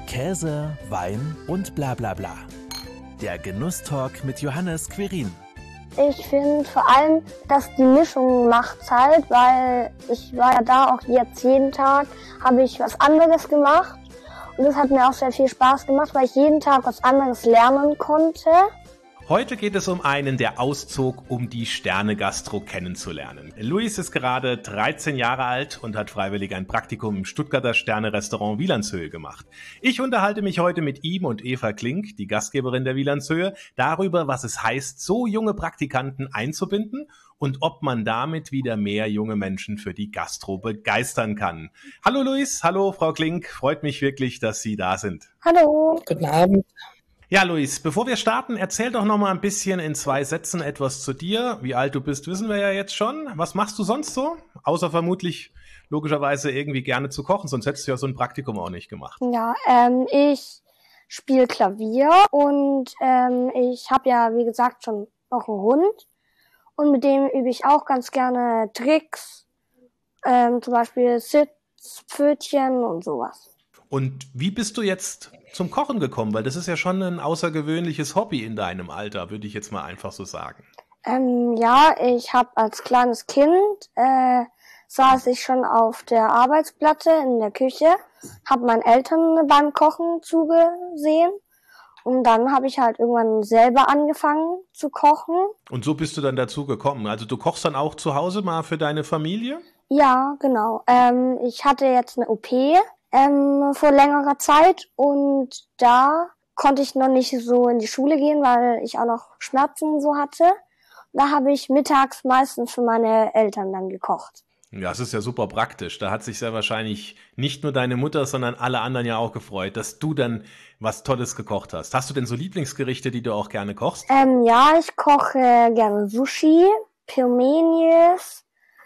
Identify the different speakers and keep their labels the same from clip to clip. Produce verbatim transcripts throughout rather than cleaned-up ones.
Speaker 1: Käse, Wein und bla bla bla. Der Genusstalk mit Johannes Quirin.
Speaker 2: Ich finde vor allem, dass die Mischung macht's halt, weil ich war ja da auch jetzt jeden Tag, habe ich was anderes gemacht. Und das hat mir auch sehr viel Spaß gemacht, weil ich jeden Tag was anderes lernen konnte.
Speaker 3: Heute geht es um einen, der auszog, um die Sterne-Gastro kennenzulernen. Luis ist gerade dreizehn Jahre alt und hat freiwillig ein Praktikum im Stuttgarter Sterne-Restaurant Wielandshöhe gemacht. Ich unterhalte mich heute mit ihm und Eva Klink, die Gastgeberin der Wielandshöhe, darüber, was es heißt, so junge Praktikanten einzubinden und ob man damit wieder mehr junge Menschen für die Gastro begeistern kann. Hallo Luis, hallo Frau Klink, freut mich wirklich, dass Sie da sind.
Speaker 2: Hallo.
Speaker 4: Guten Abend.
Speaker 3: Ja, Luis, bevor wir starten, erzähl doch noch mal ein bisschen in zwei Sätzen etwas zu dir. Wie alt du bist, wissen wir ja jetzt schon. Was machst du sonst so? Außer vermutlich logischerweise irgendwie gerne zu kochen, sonst hättest du ja so ein Praktikum auch nicht gemacht.
Speaker 2: Ja, ähm, ich spiele Klavier und ähm, ich habe ja, wie gesagt, schon noch einen Hund. Und mit dem übe ich auch ganz gerne Tricks, ähm, zum Beispiel Sitz, Pfötchen und sowas.
Speaker 3: Und wie bist du jetzt zum Kochen gekommen? Weil das ist ja schon ein außergewöhnliches Hobby in deinem Alter, würde ich jetzt mal einfach so sagen.
Speaker 2: Ähm, ja, ich habe als kleines Kind, äh, saß ich schon auf der Arbeitsplatte in der Küche, habe meinen Eltern beim Kochen zugesehen und dann habe ich halt irgendwann selber angefangen zu kochen.
Speaker 3: Und so bist du dann dazu gekommen? Also du kochst dann auch zu Hause mal für deine Familie?
Speaker 2: Ja, genau. Ähm, ich hatte jetzt eine O P. Ähm, vor längerer Zeit und da konnte ich noch nicht so in die Schule gehen, weil ich auch noch Schmerzen so hatte. Da habe ich mittags meistens für meine Eltern dann gekocht.
Speaker 3: Ja, das ist ja super praktisch. Da hat sich sehr wahrscheinlich nicht nur deine Mutter, sondern alle anderen ja auch gefreut, dass du dann was Tolles gekocht hast. Hast du denn so Lieblingsgerichte, die du auch gerne kochst?
Speaker 2: Ähm, ja, ich koche gerne Sushi, Pirmenis,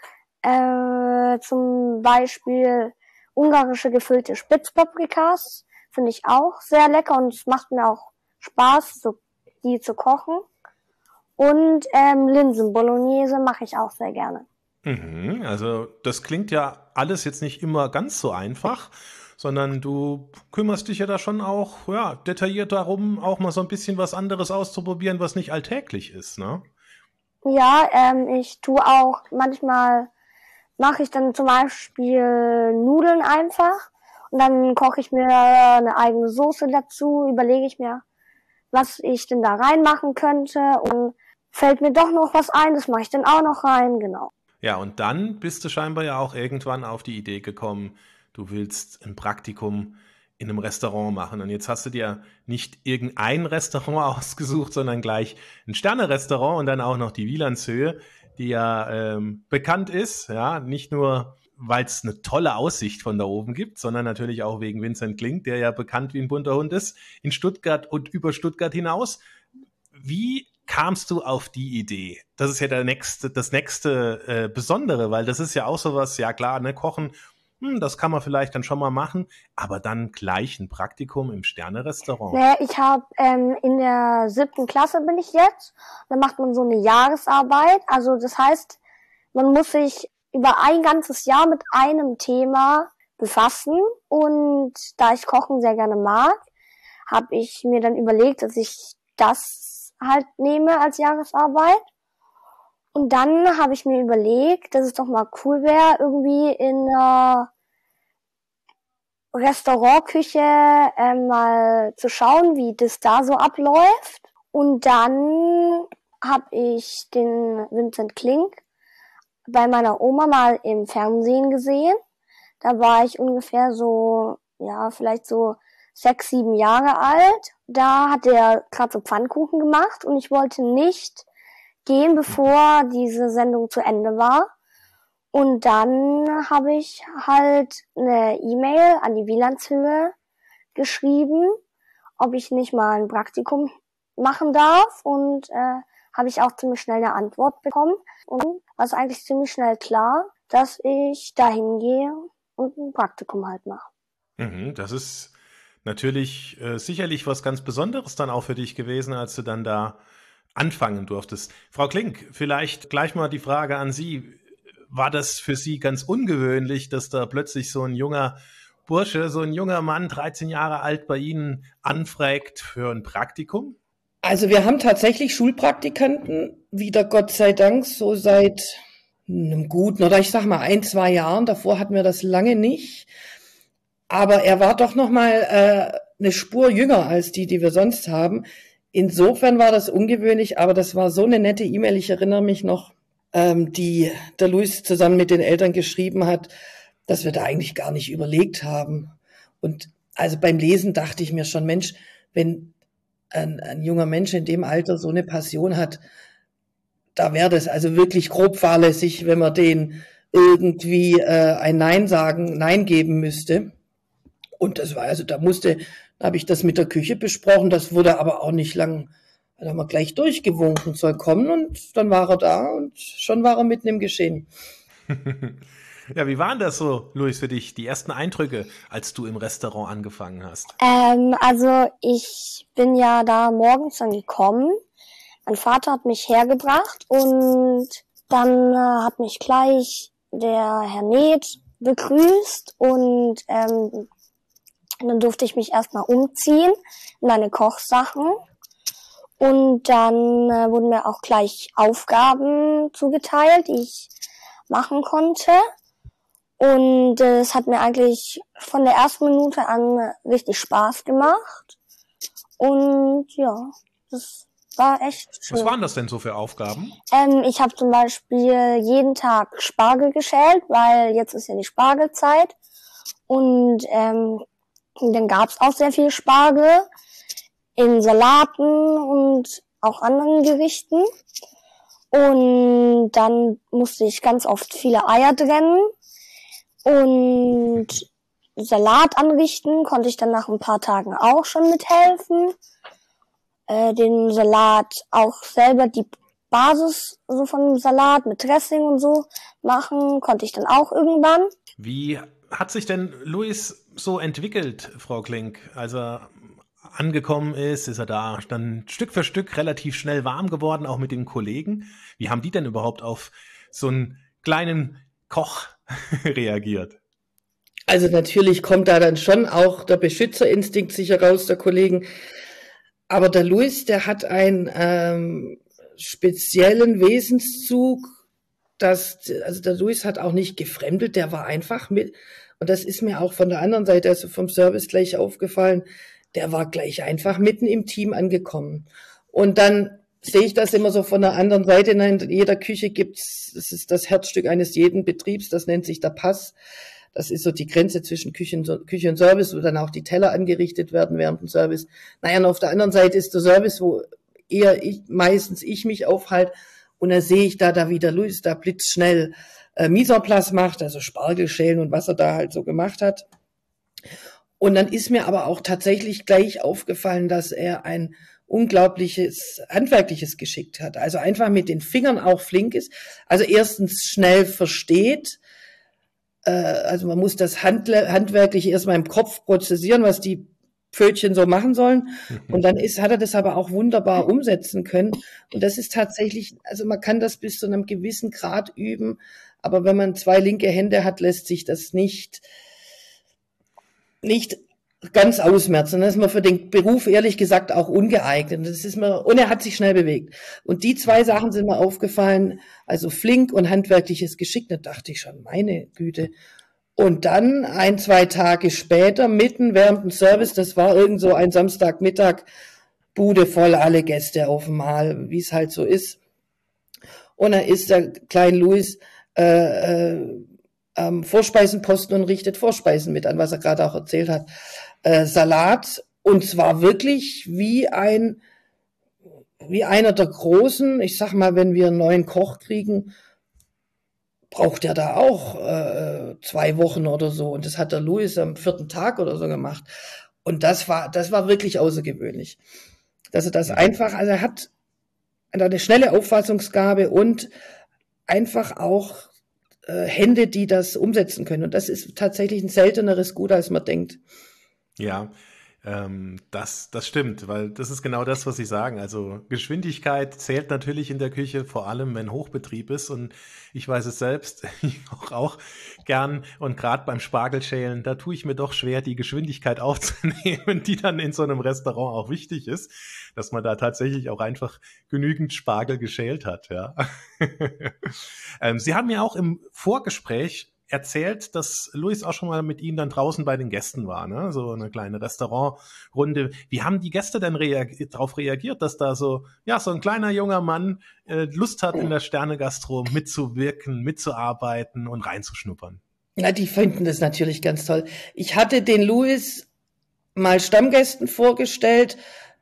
Speaker 2: äh, zum Beispiel ungarische gefüllte Spitzpaprikas finde ich auch sehr lecker und es macht mir auch Spaß, so die zu kochen. Und ähm, Linsen-Bolognese mache ich auch sehr gerne.
Speaker 3: Mhm, also das klingt ja alles jetzt nicht immer ganz so einfach, sondern du kümmerst dich ja da schon auch ja, detailliert darum, auch mal so ein bisschen was anderes auszuprobieren, was nicht alltäglich ist, ne?
Speaker 2: Ja, ähm, ich tue auch manchmal mache ich dann zum Beispiel Nudeln einfach und dann koche ich mir eine eigene Soße dazu, überlege ich mir, was ich denn da reinmachen könnte und fällt mir doch noch was ein, das mache ich dann auch noch rein, genau.
Speaker 3: Ja, und dann bist du scheinbar ja auch irgendwann auf die Idee gekommen, du willst ein Praktikum in einem Restaurant machen und jetzt hast du dir nicht irgendein Restaurant ausgesucht, sondern gleich ein Sterne-Restaurant und dann auch noch die Wielandshöhe, die ja ähm, bekannt ist, ja, nicht nur, weil es eine tolle Aussicht von da oben gibt, sondern natürlich auch wegen Vincent Klink, der ja bekannt wie ein bunter Hund ist, in Stuttgart und über Stuttgart hinaus. Wie kamst du auf die Idee? Das ist ja der nächste, das nächste äh, Besondere, weil das ist ja auch sowas, ja klar, ne, Kochen, hm, das kann man vielleicht dann schon mal machen, aber dann gleich ein Praktikum im Sterne-Restaurant.
Speaker 2: Naja, ich habe ähm, in der siebten Klasse bin ich jetzt. Da macht man so eine Jahresarbeit. Also das heißt, man muss sich über ein ganzes Jahr mit einem Thema befassen. Und da ich Kochen sehr gerne mag, habe ich mir dann überlegt, dass ich das halt nehme als Jahresarbeit. Und dann habe ich mir überlegt, dass es doch mal cool wäre, irgendwie in einer Restaurantküche äh, mal zu schauen, wie das da so abläuft. Und dann habe ich den Vincent Klink bei meiner Oma mal im Fernsehen gesehen. Da war ich ungefähr so, ja, vielleicht so sechs, sieben Jahre alt. Da hat er gerade so Pfannkuchen gemacht und ich wollte nicht gehen, bevor diese Sendung zu Ende war. Und dann habe ich halt eine E-Mail an die Wielandshöhe geschrieben, ob ich nicht mal ein Praktikum machen darf. Und äh, habe ich auch ziemlich schnell eine Antwort bekommen. Und war es eigentlich ziemlich schnell klar, dass ich da hingehe und ein Praktikum halt mache.
Speaker 3: Mhm, das ist natürlich äh, sicherlich was ganz Besonderes dann auch für dich gewesen, als du dann da anfangen durftest. Frau Klink, vielleicht gleich mal die Frage an Sie. War das für Sie ganz ungewöhnlich, dass da plötzlich so ein junger Bursche, so ein junger Mann, dreizehn Jahre alt, bei Ihnen anfragt für ein Praktikum?
Speaker 4: Also wir haben tatsächlich Schulpraktikanten, wieder Gott sei Dank, so seit einem guten, oder ich sag mal ein, zwei Jahren. Davor hatten wir das lange nicht. Aber er war doch noch mal äh, eine Spur jünger als die, die wir sonst haben. Insofern war das ungewöhnlich, aber das war so eine nette E-Mail. Ich erinnere mich noch, ähm, die der Luis zusammen mit den Eltern geschrieben hat, dass wir da eigentlich gar nicht überlegt haben. Und also beim Lesen dachte ich mir schon, Mensch, wenn ein, ein junger Mensch in dem Alter so eine Passion hat, da wäre das also wirklich grob fahrlässig, wenn man den irgendwie äh, ein Nein sagen, Nein geben müsste. Und das war also, da musste, da habe ich das mit der Küche besprochen, das wurde aber auch nicht lang, da haben wir gleich durchgewunken, soll kommen, und dann war er da und schon war er mitten im Geschehen.
Speaker 3: Ja, wie waren das so, Luis, für dich, die ersten Eindrücke, als du im Restaurant angefangen hast?
Speaker 2: Ähm, also ich bin ja da morgens dann gekommen. Mein Vater hat mich hergebracht und dann äh, hat mich gleich der Herr Neth begrüßt und ähm, dann durfte ich mich erstmal umziehen in meine Kochsachen. Und dann äh, wurden mir auch gleich Aufgaben zugeteilt, die ich machen konnte. Und äh, es hat mir eigentlich von der ersten Minute an richtig Spaß gemacht. Und ja, das war echt schön.
Speaker 3: Was waren das denn so für Aufgaben?
Speaker 2: Ähm, ich habe zum Beispiel jeden Tag Spargel geschält, weil jetzt ist ja die Spargelzeit. Und ähm, dann gab's auch sehr viel Spargel in Salaten und auch anderen Gerichten. Und dann musste ich ganz oft viele Eier trennen. Und Salat anrichten konnte ich dann nach ein paar Tagen auch schon mithelfen. Äh, den Salat auch selber, die Basis so von dem Salat mit Dressing und so machen, konnte ich dann auch irgendwann.
Speaker 3: Wie hat sich denn Luis so entwickelt, Frau Klink? Als er angekommen ist, ist er da dann Stück für Stück relativ schnell warm geworden, auch mit den Kollegen. Wie haben die denn überhaupt auf so einen kleinen Koch reagiert?
Speaker 4: Also natürlich kommt da dann schon auch der Beschützerinstinkt sicher raus der Kollegen. Aber der Luis, der hat einen ähm, speziellen Wesenszug, dass, also der Luis hat auch nicht gefremdelt, der war einfach mit, und das ist mir auch von der anderen Seite, also vom Service gleich aufgefallen, der war gleich einfach mitten im Team angekommen. Und dann sehe ich das immer so von der anderen Seite. In jeder Küche gibt's, das ist das Herzstück eines jeden Betriebs, das nennt sich der Pass. Das ist so die Grenze zwischen Küche und, Küche und Service, wo dann auch die Teller angerichtet werden während dem Service. Naja, und auf der anderen Seite ist der Service, wo eher ich, meistens ich mich aufhalte. Und da sehe ich da, da wieder Luis da blitzschnell äh, Mise en place macht, also Spargel schälen und was er da halt so gemacht hat. Und dann ist mir aber auch tatsächlich gleich aufgefallen, dass er ein unglaubliches handwerkliches Geschick hat. Also einfach mit den Fingern auch flink ist. Also erstens schnell versteht. Äh, also man muss das Handle- handwerklich erstmal im Kopf prozessieren, was die Pfötchen so machen sollen. Und dann ist, hat er das aber auch wunderbar umsetzen können. Und das ist tatsächlich, also man kann das bis zu einem gewissen Grad üben. Aber wenn man zwei linke Hände hat, lässt sich das nicht, nicht ganz ausmerzen. Dann ist man für den Beruf ehrlich gesagt auch ungeeignet. Das ist mir, und er hat sich schnell bewegt. Und die zwei Sachen sind mir aufgefallen, also flink und handwerkliches Geschick. Da dachte ich schon, meine Güte. Und dann ein, zwei Tage später, mitten während dem Service, das war irgend so ein Samstagmittag, Bude voll, alle Gäste auf einmal, wie es halt so ist. Und dann ist der kleine Luis äh, äh, am Vorspeisenposten und richtet Vorspeisen mit an, was er gerade auch erzählt hat. Äh, Salat, und zwar wirklich wie ein, wie einer der Großen. Ich sag mal, wenn wir einen neuen Koch kriegen, braucht er da auch äh, zwei Wochen oder so. Und das hat der Luis am vierten Tag oder so gemacht. Und das war, das war wirklich außergewöhnlich. Dass er das einfach, also er hat eine schnelle Auffassungsgabe und einfach auch äh, Hände, die das umsetzen können. Und das ist tatsächlich ein selteneres Gut, als man denkt.
Speaker 3: Ja, Ähm, das, das stimmt, weil das ist genau das, was Sie sagen. Also Geschwindigkeit zählt natürlich in der Küche, vor allem wenn Hochbetrieb ist. Und ich weiß es selbst, ich koche auch gern. Und gerade beim Spargelschälen, da tue ich mir doch schwer, die Geschwindigkeit aufzunehmen, die dann in so einem Restaurant auch wichtig ist, dass man da tatsächlich auch einfach genügend Spargel geschält hat. Ja. ähm, Sie haben ja auch im Vorgespräch erzählt, dass Luis auch schon mal mit Ihnen dann draußen bei den Gästen war, ne? So eine kleine Restaurantrunde. Wie haben die Gäste denn reagi- darauf reagiert, dass da so, ja, so ein kleiner junger Mann äh, Lust hat, in der Sterne-Gastro mitzuwirken, mitzuarbeiten und reinzuschnuppern?
Speaker 4: Ja, die finden das natürlich ganz toll. Ich hatte den Luis mal Stammgästen vorgestellt,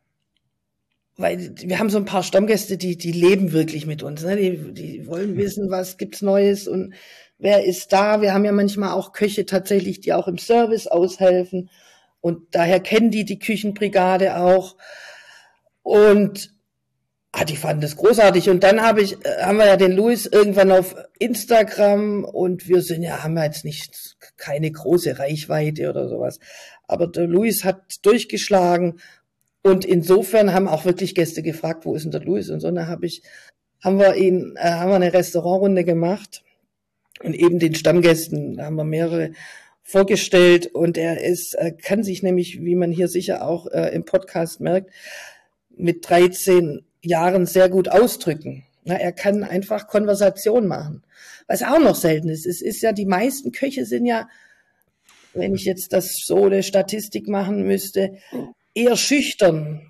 Speaker 4: weil wir haben so ein paar Stammgäste, die, die leben wirklich mit uns, ne? Die, die wollen wissen, was gibt's Neues und wer ist da. Wir haben ja manchmal auch Köche tatsächlich, die auch im Service aushelfen. Und daher kennen die die Küchenbrigade auch. Und ah, die fanden das großartig. Und dann habe ich, haben wir ja den Luis irgendwann auf Instagram und wir sind ja, haben ja jetzt nicht keine große Reichweite oder sowas. Aber der Luis hat durchgeschlagen. Und insofern haben auch wirklich Gäste gefragt, wo ist denn der Luis? Und so, dann habe ich, haben wir ihn, äh, haben wir eine Restaurantrunde gemacht. Und eben den Stammgästen, da haben wir mehrere vorgestellt. Und er ist, äh, kann sich nämlich, wie man hier sicher auch äh, im Podcast merkt, mit dreizehn Jahren sehr gut ausdrücken. Na, er kann einfach Konversation machen. Was auch noch selten ist. Es ist ja, die meisten Köche sind ja, wenn ich jetzt das so eine Statistik machen müsste, eher schüchtern.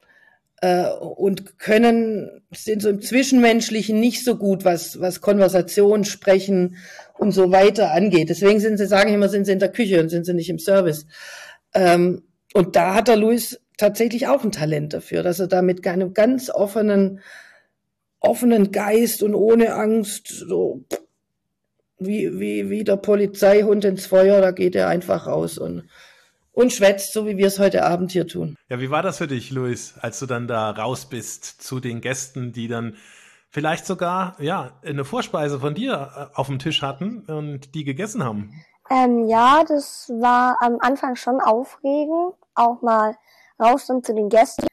Speaker 4: Und können, sind so im Zwischenmenschlichen nicht so gut, was, was Konversation, Sprechen und so weiter angeht. Deswegen sind sie, sagen immer, sind sie in der Küche und sind sie nicht im Service. Ähm, und da hat der Luis tatsächlich auch ein Talent dafür, dass er da mit einem ganz offenen, offenen Geist und ohne Angst, so wie, wie, wie der Polizeihund ins Feuer, da geht er einfach raus und Und schwätzt, so wie wir es heute Abend hier tun.
Speaker 3: Ja, wie war das für dich, Luis, als du dann da raus bist zu den Gästen, die dann vielleicht sogar ja eine Vorspeise von dir auf dem Tisch hatten und die gegessen haben?
Speaker 2: Ähm, ja, das war am Anfang schon aufregend, auch mal raus dann zu den Gästen.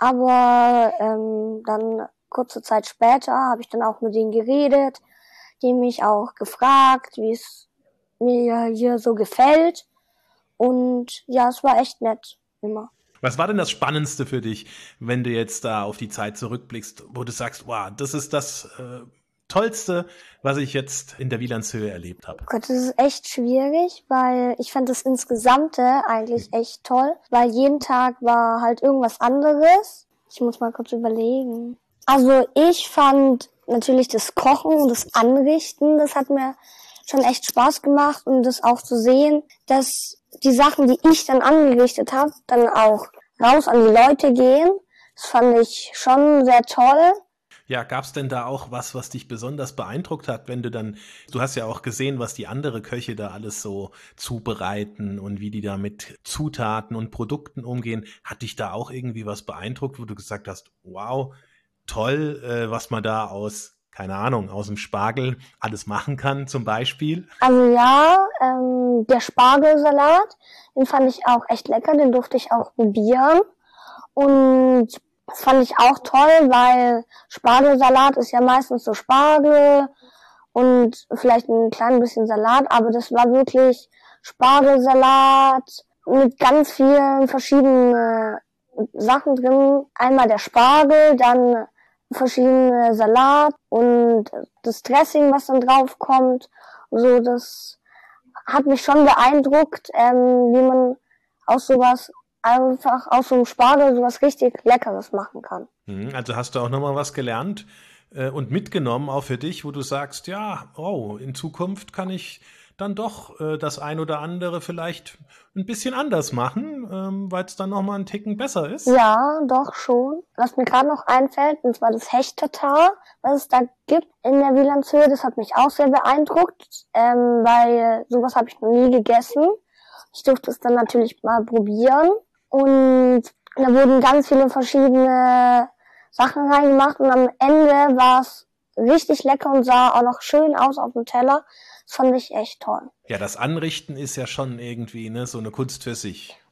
Speaker 2: Aber ähm, dann kurze Zeit später habe ich dann auch mit denen geredet, die mich auch gefragt, wie es mir hier so gefällt. Und ja, es war echt nett, immer.
Speaker 3: Was war denn das Spannendste für dich, wenn du jetzt da auf die Zeit zurückblickst, wo du sagst, wow, das ist das äh, Tollste, was ich jetzt in der Wielandshöhe erlebt habe?
Speaker 2: Gott, das ist echt schwierig, weil ich fand das Insgesamte eigentlich echt toll, weil jeden Tag war halt irgendwas anderes. Ich muss mal kurz überlegen. Also ich fand natürlich das Kochen und das Anrichten, das hat mir schon echt Spaß gemacht und das auch zu sehen, dass die Sachen, die ich dann angerichtet habe, dann auch raus an die Leute gehen. Das fand ich schon sehr toll.
Speaker 3: Ja, gab's denn da auch was, was dich besonders beeindruckt hat, wenn du dann, du hast ja auch gesehen, was die andere Köche da alles so zubereiten und wie die da mit Zutaten und Produkten umgehen. Hat dich da auch irgendwie was beeindruckt, wo du gesagt hast, wow, toll, äh, was man da aus keine Ahnung, aus dem Spargel alles machen kann, zum Beispiel?
Speaker 2: Also ja, ähm, der Spargelsalat, den fand ich auch echt lecker, den durfte ich auch probieren. Und das fand ich auch toll, weil Spargelsalat ist ja meistens so Spargel und vielleicht ein klein bisschen Salat, aber das war wirklich Spargelsalat mit ganz vielen verschiedenen Sachen drin. Einmal der Spargel, dann verschiedene Salat und das Dressing, was dann drauf kommt. So, das hat mich schon beeindruckt, ähm, wie man aus sowas einfach aus so einem Spargel sowas richtig Leckeres machen kann.
Speaker 3: Also hast du auch nochmal was gelernt äh, und mitgenommen, auch für dich, wo du sagst, ja, oh, in Zukunft kann ich dann doch äh, das ein oder andere vielleicht ein bisschen anders machen, ähm, weil es dann nochmal einen Ticken besser ist?
Speaker 2: Ja, doch schon. Was mir gerade noch einfällt, und zwar das Hecht-Tatar, was es da gibt in der Wielandshöhe, das hat mich auch sehr beeindruckt, ähm, weil sowas habe ich noch nie gegessen. Ich durfte es dann natürlich mal probieren und da wurden ganz viele verschiedene Sachen reingemacht und am Ende war es richtig lecker und sah auch noch schön aus auf dem Teller. Das fand ich echt toll.
Speaker 3: Ja, das Anrichten ist ja schon irgendwie ne, so eine Kunst für sich.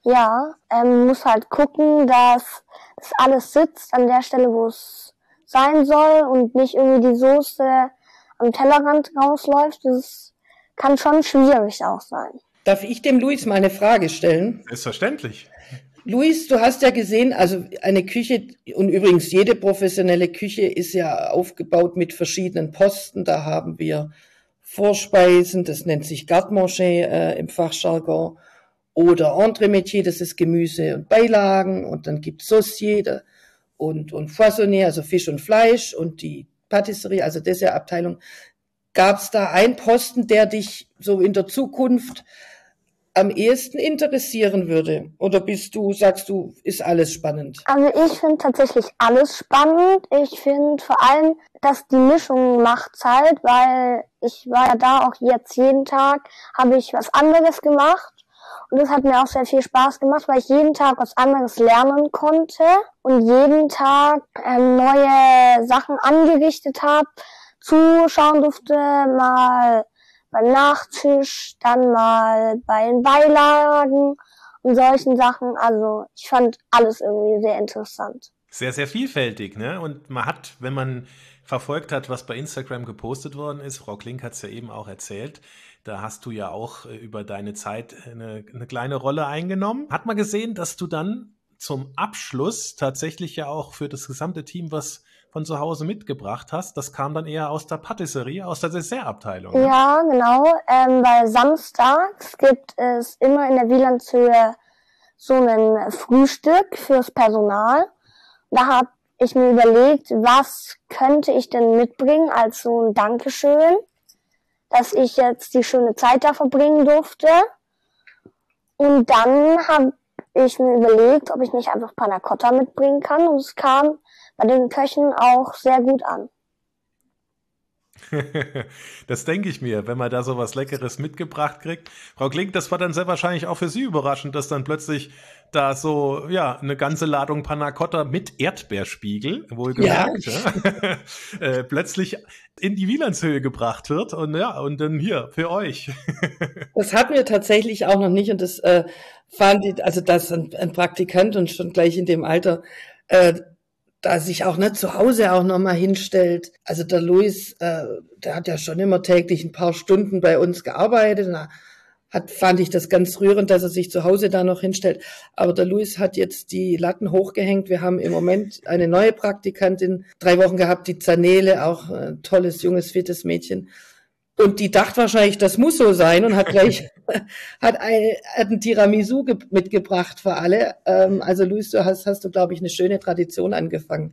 Speaker 2: Ja, ähm, muss halt gucken, dass das alles sitzt an der Stelle, wo es sein soll und nicht irgendwie die Soße am Tellerrand rausläuft. Das kann schon schwierig auch sein.
Speaker 4: Darf ich dem Luis mal eine Frage stellen?
Speaker 3: Selbstverständlich.
Speaker 4: Luis, du hast ja gesehen, also eine Küche, und übrigens jede professionelle Küche ist ja aufgebaut mit verschiedenen Posten. Da haben wir Vorspeisen, das nennt sich Garde-Manger äh, im Fachjargon, oder Entremetier, das ist Gemüse und Beilagen, und dann gibt's Saucier und, und Poissonnier, also Fisch und Fleisch, und die Patisserie, also Dessertabteilung. Gab's da einen Posten, der dich so in der Zukunft am ehesten interessieren würde? Oder bist du, sagst du, ist alles spannend?
Speaker 2: Also ich finde tatsächlich alles spannend. Ich finde vor allem, dass die Mischung macht's halt, weil ich war ja da auch jetzt jeden Tag, habe ich was anderes gemacht. Und das hat mir auch sehr viel Spaß gemacht, weil ich jeden Tag was anderes lernen konnte und jeden Tag ähm, neue Sachen angerichtet habe, zuschauen durfte, mal beim Nachtisch, dann mal bei den Beilagen und solchen Sachen. Also ich fand alles irgendwie sehr interessant.
Speaker 3: Sehr, sehr vielfältig, ne? Und man hat, wenn man verfolgt hat, was bei Instagram gepostet worden ist, Frau Klink hat es ja eben auch erzählt, da hast du ja auch über deine Zeit eine, eine kleine Rolle eingenommen. Hat man gesehen, dass du dann zum Abschluss tatsächlich ja auch für das gesamte Team was von zu Hause mitgebracht hast. Das kam dann eher aus der Patisserie, aus der Dessertabteilung. Ne?
Speaker 2: Ja, genau. Ähm, weil samstags gibt es immer in der Wielandshöhe so ein Frühstück fürs Personal. Da habe ich mir überlegt, was könnte ich denn mitbringen als so ein Dankeschön, dass ich jetzt die schöne Zeit da verbringen durfte. Und dann habe ich mir überlegt, ob ich nicht einfach Panna Cotta mitbringen kann. Und es kam bei den Köchen auch sehr gut an.
Speaker 3: Das denke ich mir, wenn man da so was Leckeres mitgebracht kriegt. Frau Klink, das war dann sehr wahrscheinlich auch für Sie überraschend, dass dann plötzlich da so, ja, eine ganze Ladung Panna Cotta mit Erdbeerspiegel, wohlgemerkt, ja. äh, plötzlich in die Wielandshöhe gebracht wird und ja, und dann hier, für euch.
Speaker 4: Das hatten wir tatsächlich auch noch nicht, und das äh, fand ich, also dass ein, ein Praktikant und schon gleich in dem Alter äh, da sich auch nicht zu Hause auch nochmal hinstellt. Also der Luis, äh, der hat ja schon immer täglich ein paar Stunden bei uns gearbeitet. Da hat, fand ich das ganz rührend, dass er sich zu Hause da noch hinstellt. Aber der Luis hat jetzt die Latten hochgehängt. Wir haben im Moment eine neue Praktikantin, drei Wochen gehabt, die Zanele, auch ein tolles, junges, fittes Mädchen. Und die dachte wahrscheinlich, das muss so sein, und hat gleich hat, ein, hat ein Tiramisu ge- mitgebracht für alle. Ähm, also Luis, du hast, hast du, glaube ich, eine schöne Tradition angefangen.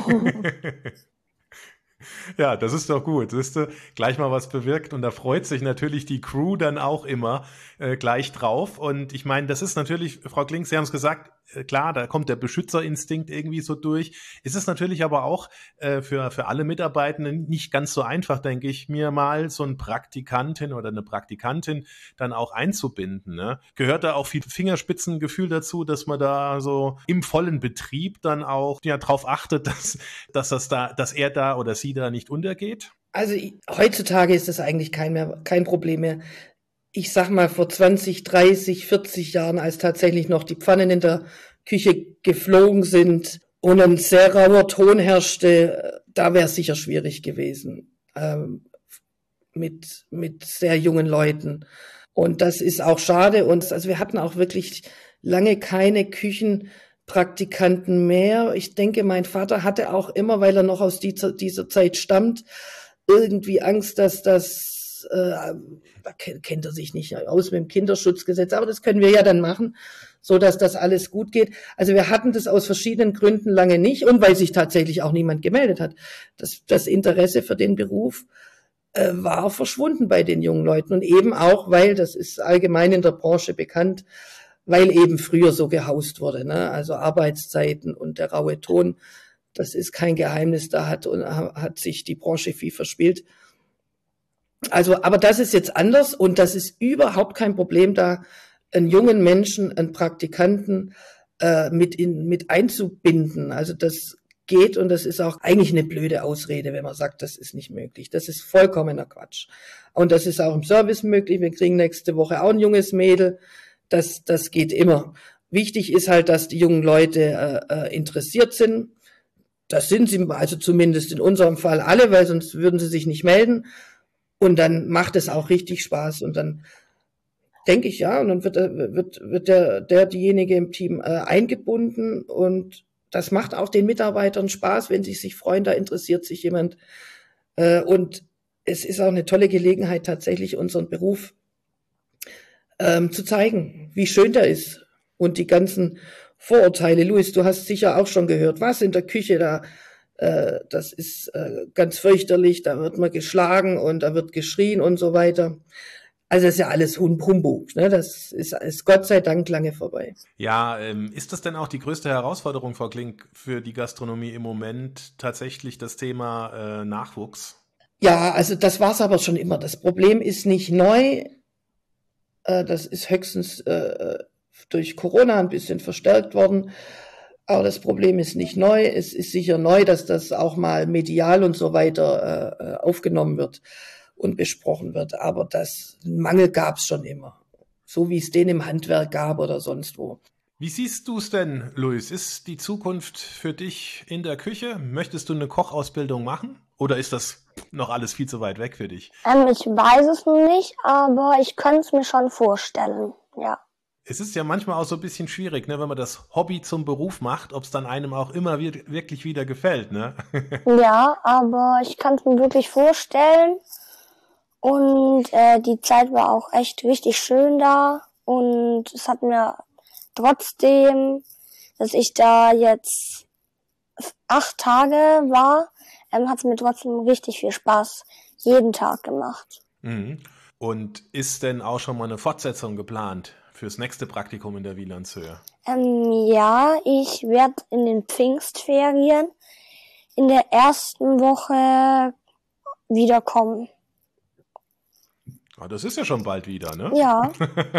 Speaker 3: Ja, das ist doch gut. Siehst du, gleich mal was bewirkt, und da freut sich natürlich die Crew dann auch immer äh, gleich drauf. Und ich meine, das ist natürlich, Frau Klink, Sie haben es gesagt, äh, klar, da kommt der Beschützerinstinkt irgendwie so durch. Ist es natürlich aber auch äh, für, für alle Mitarbeitenden nicht ganz so einfach, denke ich, mir mal so eine Praktikantin oder eine Praktikantin dann auch einzubinden. Ne? Gehört da auch viel Fingerspitzengefühl dazu, dass man da so im vollen Betrieb dann auch ja drauf achtet, dass, dass das da, dass er da oder sie da nicht untergeht?
Speaker 4: Also ich, heutzutage ist das eigentlich kein, mehr, kein Problem mehr. Ich sag mal, vor zwanzig, dreißig, vierzig Jahren, als tatsächlich noch die Pfannen in der Küche geflogen sind und ein sehr rauer Ton herrschte, da wäre es sicher schwierig gewesen ähm, mit, mit sehr jungen Leuten. Und das ist auch schade. Und also wir hatten auch wirklich lange keine Küchenpraktikanten mehr. Ich denke, mein Vater hatte auch immer, weil er noch aus dieser, dieser Zeit stammt, irgendwie Angst, dass das, äh, da kennt er sich nicht aus mit dem Kinderschutzgesetz, aber das können wir ja dann machen, so dass das alles gut geht. Also wir hatten das aus verschiedenen Gründen lange nicht, und weil sich tatsächlich auch niemand gemeldet hat. Das, das Interesse für den Beruf äh, war verschwunden bei den jungen Leuten, und eben auch, weil, das ist allgemein in der Branche bekannt, weil eben früher so gehaust wurde, ne? Also Arbeitszeiten und der raue Ton, das ist kein Geheimnis, da hat, und hat sich die Branche viel verspielt. Also, aber das ist jetzt anders, und das ist überhaupt kein Problem, da einen jungen Menschen, einen Praktikanten äh, mit in, mit einzubinden. Also das geht, und das ist auch eigentlich eine blöde Ausrede, wenn man sagt, das ist nicht möglich. Das ist vollkommener Quatsch. Und das ist auch im Service möglich. Wir kriegen nächste Woche auch ein junges Mädel. Das, das geht immer. Wichtig ist halt, dass die jungen Leute äh, interessiert sind. Das sind sie, also zumindest in unserem Fall alle, weil sonst würden sie sich nicht melden. Und dann macht es auch richtig Spaß. Und dann denke ich, ja, und dann wird, wird, wird der, der, diejenige im Team äh, eingebunden. Und das macht auch den Mitarbeitern Spaß, wenn sie sich freuen, da interessiert sich jemand. Äh, und es ist auch eine tolle Gelegenheit, tatsächlich unseren Beruf ähm, zu zeigen, wie schön der ist. Und die ganzen Vorurteile. Luis, du hast sicher auch schon gehört, was in der Küche da, äh, das ist äh, ganz fürchterlich, da wird man geschlagen und da wird geschrien und so weiter. Also das ist ja alles Humbug, ne? Das ist, ist Gott sei Dank lange vorbei.
Speaker 3: Ja, ähm, ist das denn auch die größte Herausforderung, Frau Klink, für die Gastronomie im Moment tatsächlich das Thema äh, Nachwuchs?
Speaker 4: Ja, also das war es aber schon immer. Das Problem ist nicht neu, äh, das ist höchstens äh, durch Corona ein bisschen verstärkt worden. Aber das Problem ist nicht neu. Es ist sicher neu, dass das auch mal medial und so weiter äh, aufgenommen wird und besprochen wird. Aber das Mangel gab es schon immer. So wie es den im Handwerk gab oder sonst wo.
Speaker 3: Wie siehst du es denn, Luis? Ist die Zukunft für dich in der Küche? Möchtest du eine Kochausbildung machen? Oder ist das noch alles viel zu weit weg für dich?
Speaker 2: Ähm, ich weiß es nicht, aber ich könnte es mir schon vorstellen, ja.
Speaker 3: Es ist ja manchmal auch so ein bisschen schwierig, ne, wenn man das Hobby zum Beruf macht, ob es dann einem auch immer wir- wirklich wieder gefällt, ne?
Speaker 2: Ja, aber ich kann es mir wirklich vorstellen. Und äh, die Zeit war auch echt richtig schön da. Und es hat mir trotzdem, dass ich da jetzt acht Tage war, ähm, hat es mir trotzdem richtig viel Spaß jeden Tag gemacht.
Speaker 3: Mhm. Und ist denn auch schon mal eine Fortsetzung geplant fürs nächste Praktikum in der Wielandshöhe?
Speaker 2: Ähm, ja, ich werde in den Pfingstferien in der ersten Woche wiederkommen.
Speaker 3: Ah, das ist ja schon bald wieder, ne?
Speaker 2: Ja,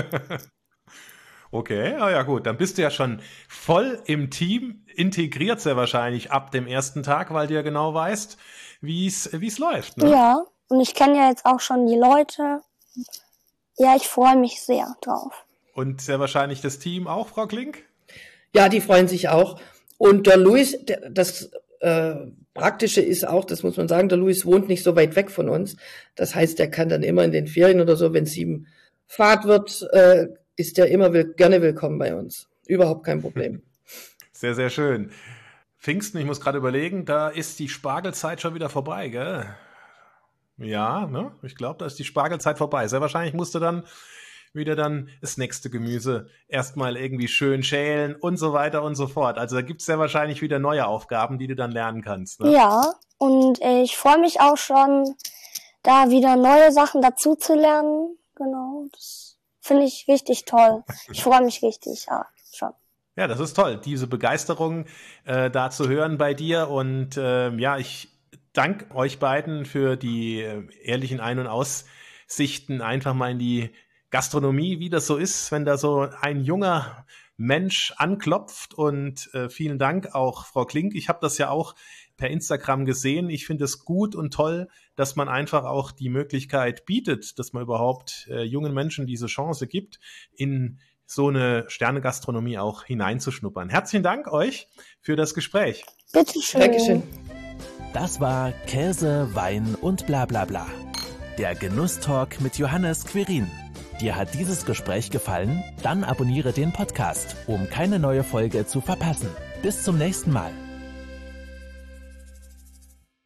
Speaker 3: Okay, ah ja gut, dann bist du ja schon voll im Team, integriert sehr wahrscheinlich ab dem ersten Tag, weil du ja genau weißt, wie es wie es läuft, ne?
Speaker 2: ja. Und ich kenne ja jetzt auch schon die Leute. Ja, ich freue mich sehr drauf.
Speaker 3: Und sehr wahrscheinlich das Team auch, Frau Klink?
Speaker 4: Ja, die freuen sich auch. Und der Luis, der, das äh, Praktische ist auch, das muss man sagen, der Luis wohnt nicht so weit weg von uns. Das heißt, er kann dann immer in den Ferien oder so, wenn es ihm Fahrt wird, äh, ist er immer will, gerne willkommen bei uns. Überhaupt kein Problem.
Speaker 3: Sehr, sehr schön. Pfingsten, ich muss gerade überlegen, da ist die Spargelzeit schon wieder vorbei, gell? Ja, ne? Ich glaube, da ist die Spargelzeit vorbei. Sehr wahrscheinlich musst du dann wieder dann das nächste Gemüse erstmal irgendwie schön schälen und so weiter und so fort. Also da gibt es sehr wahrscheinlich wieder neue Aufgaben, die du dann lernen kannst, ne?
Speaker 2: Ja, und äh, ich freue mich auch schon, da wieder neue Sachen dazu zu lernen. Genau, das finde ich richtig toll. Ich freue mich richtig, ja, schon.
Speaker 3: Ja, das ist toll, diese Begeisterung äh, da zu hören bei dir. Und äh, ja, ich danke euch beiden für die äh, ehrlichen Ein- und Aussichten einfach mal in die Gastronomie, wie das so ist, wenn da so ein junger Mensch anklopft. Und äh, vielen Dank auch, Frau Klink. Ich habe das ja auch per Instagram gesehen. Ich finde es gut und toll, dass man einfach auch die Möglichkeit bietet, dass man überhaupt äh, jungen Menschen diese Chance gibt, in so eine Sternegastronomie auch hineinzuschnuppern. Herzlichen Dank euch für das Gespräch.
Speaker 2: Bitteschön.
Speaker 4: Dankeschön.
Speaker 1: Das war Käse, Wein und bla bla bla. Der Genusstalk mit Johannes Quirin. Dir hat dieses Gespräch gefallen? Dann abonniere den Podcast, um keine neue Folge zu verpassen. Bis zum nächsten Mal.